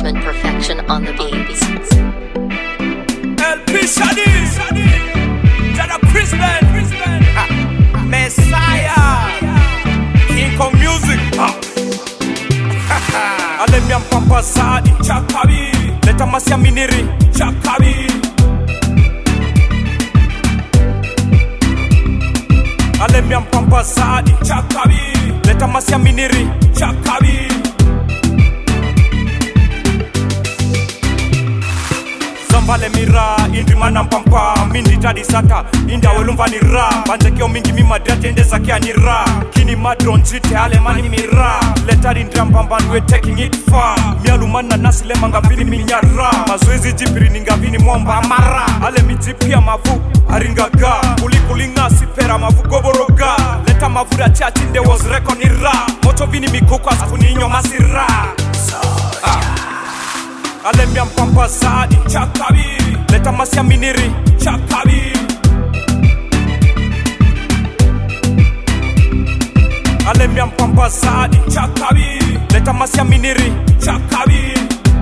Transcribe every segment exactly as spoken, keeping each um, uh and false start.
Establishment perfection on the beats. El P. Shadi, Jada Chris Ben, Messiah, King Kong Music. Alemiam Pampa Sadi, Chakabi, Leta Masia Miniri, Chakabi. Alemiam Pampa Sadi, Chakabi, Leta Masia Miniri, Chakabi. Zambale mira, indri mana mpampa, mindi tadi sata, inda welumva ni ra, banzekio mingi mima dati ende zakia ni ra, kini madron zite alemani mira, letari ndra mpamban we taking it far, mialumana nasi lema ngavini minyara, mazoezi jipiri ningavini mwamba amara, ale mitipia mavu, haringaga, kulikulinga sipera mavu goboroga, leta mavura chachi nde was reko ni ra, moto vini mikuku askuninyo masira, ah. Alemiam Pampa Sadi, Chakabi, Leta Masia Miniri, Chakabi. Alemiam Pampa Sadi, Chakabi, Leta Masia Miniri, Chakabi.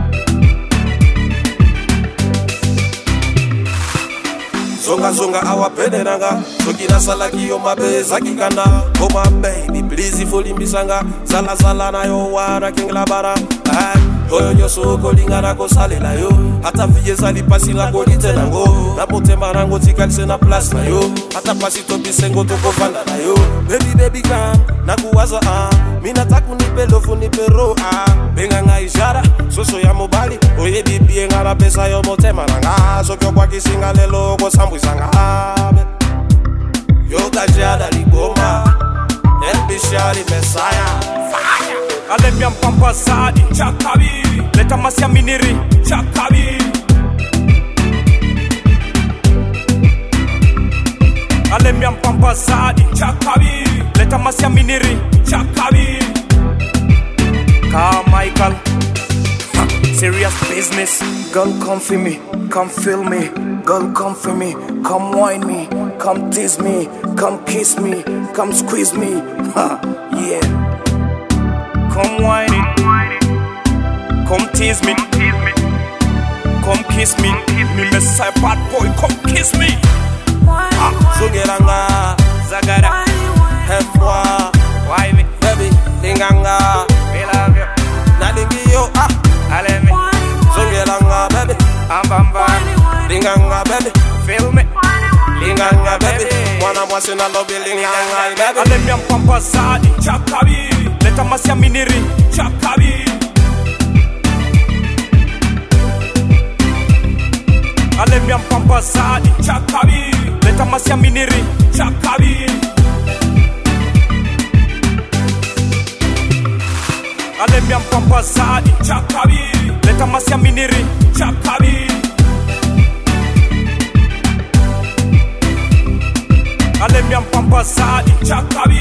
Zonga zonga awa pederanga, Sokina salaki yo mabe zakikanda. Oh my baby, please ifoli mbisanga, Zala zala na yo wana kingla bara. Oyo nyoso kolinga na kosalela yo, hata fiye zali pasi la kolite nango, na potema nango tikalise na place na yo, hata pasi topi sengo toko vanda na yo. Baby baby kam, na kuwaza ah, mina taku nipe lofu nipe ro ah, benga nga ishara, soso ya mobali, oye bibi nga na pesa yo motema nanga, sokyo kwa kisinga lelo kwa sambu sanga yo kajada ligoma, El P. Shadi Messiah. Alemiam Pampa Sadi, Chakabi, Leta Masia Miniri, Chakabi. Alemiam Pampa Sadi, Chakabi, Leta Masia Miniri, Chakabi. Carmichael, ha, serious business. Girl, come for me, come feel me. Girl, come for me, come whine me, come tease me, come kiss me, come squeeze me. Ha, yeah. Come whine it, come tease me, come kiss me, me Messiah bad boy, come kiss me. Ah, Zogeranga, Zagara, Hefwa, why me, baby, Linganga, we love you, Nadingi yo ah, Alemi, Zogeranga, baby, Ambamba, Linganga, baby, feel me, Linganga, baby, Mwana mwase na lobi Linganga, baby. Alemiam Pampa Sadi, Chakabi, Leta Masia Miniri, Chakabi. Alemiam Pampa Sadi, Chakabi, Leta Masia Miniri, Chakabi. Alemiam Pampa Sadi, Chakabi, Leta Masia Miniri, Chakabi. Alemiam Pampa Sadi, Chakabi,